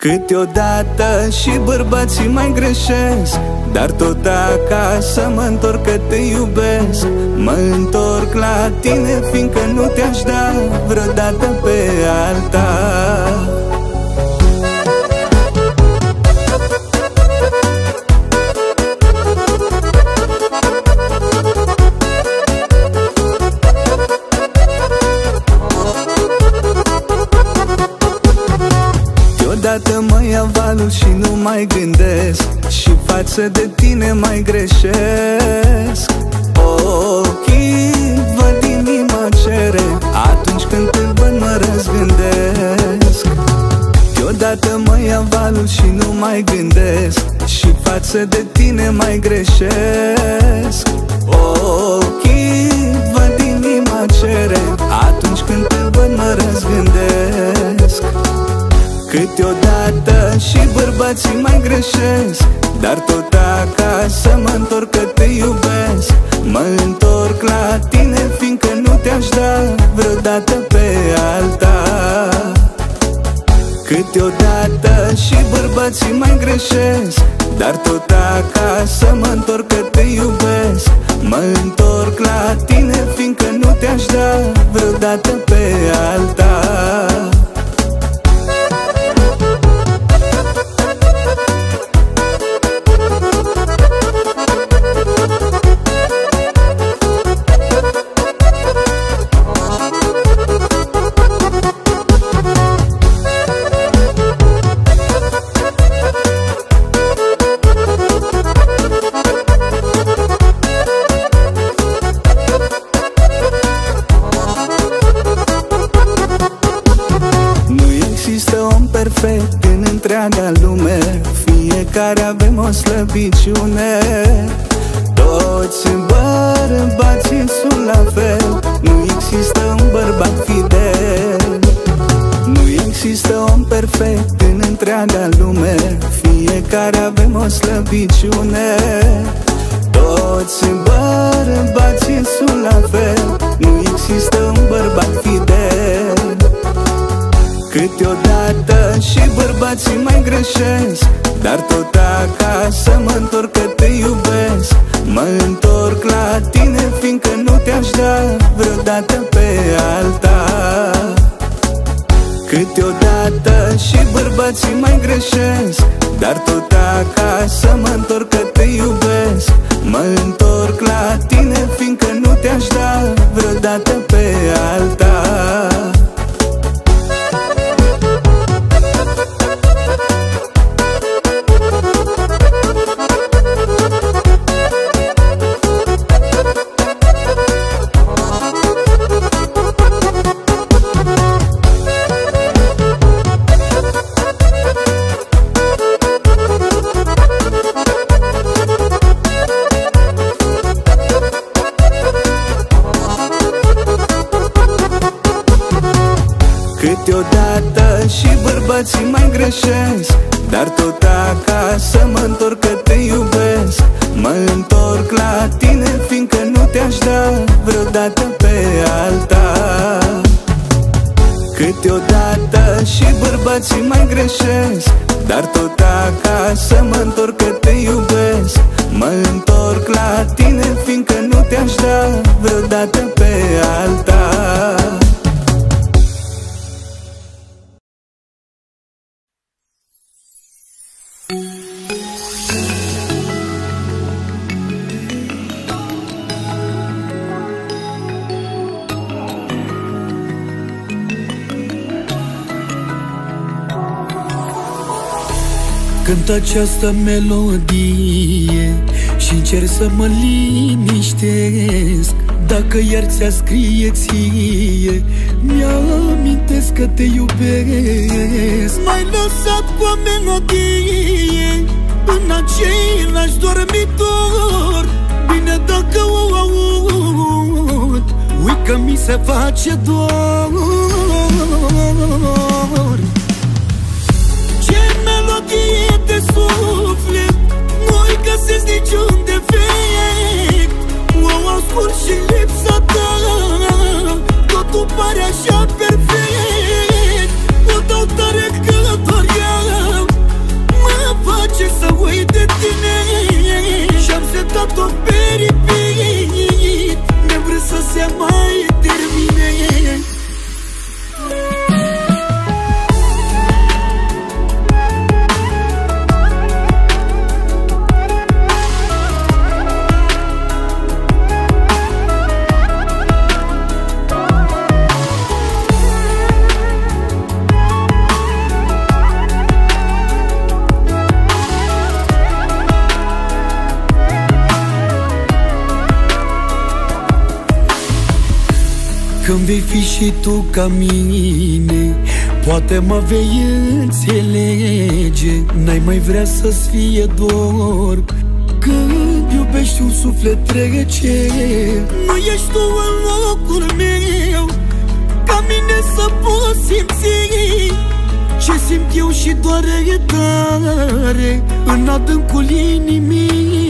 Câteodată și bărbații mai greșesc, dar tot acasă mă întorc că te iubesc. Mă întorc la tine fiindcă nu te-aș da vreodată pe alta. Deodată mă ia valul și nu mai gândesc, și față de tine mai greșesc. Ochii văd, inima cere, atunci când te văd mă răzgândesc. Deodată mă ia valul și nu mai gândesc, și față de tine mai greșesc. Ochii văd, inima cere, atunci când te văd mă răzgândesc. Câteodată și bărbații mai greșesc, dar tot acasă mă întorc că te iubesc. Mă întorc la tine fiindcă nu te-aș da vreodată pe alta. Câteodată și bărbații mai greșesc, dar tot acasă mă întorc că te iubesc. Mă întorc la tine fiindcă nu te-aș da vreodată pe alta. În întreaga lume, fiecare avem o slăbiciune. Toți bărbații sunt la fel, nu există un bărbat fidel. Nu există om perfect în întreaga lume, fiecare avem o slăbiciune. Toți bărbații sunt la fel, nu există un bărbat fidel. Câteodată și bărbații mai greșesc, dar tot acasă mă întorc că te iubesc. Mă întorc la tine fiindcă nu te-aș da vreodată pe alta. Câteodată și bărbații mai greșesc, dar tot acasă mă întorc că te iubesc. Mă întorc la tine fiindcă nu te-aș da vreodată pe alta. Câteodată și bărbații mai greșesc, dar tot acasă mă întorc că te iubesc. Mă întorc la tine fiindcă nu te-aș da vreodată pe alta. Câteodată și bărbații mai greșesc, dar tot acasă mă întorc că te iubesc. Mă întorc la tine fiindcă nu te-aș da vreodată pe alta. Cânt această melodie și încerc să mă liniștesc. Dacă iar ți-a scrie ție, mi-amintesc că te iubesc. M-ai lăsat cu o melodie în același dormitor. Bine dacă o aud, uit că mi se face dor. Ce melodie de suflet, nu-i găsesc niciun defect. O ascult și lipsa ta, totul pare așa perfect. O dau tare că doar eu Când vei fi și tu ca mine, poate mă vei înțelege. N-ai mai vrea să-ți fie dor când iubești un suflet trece. Nu ești tu în locul meu, ca mine să poți simți ce simt eu și doare tare în adâncul inimii.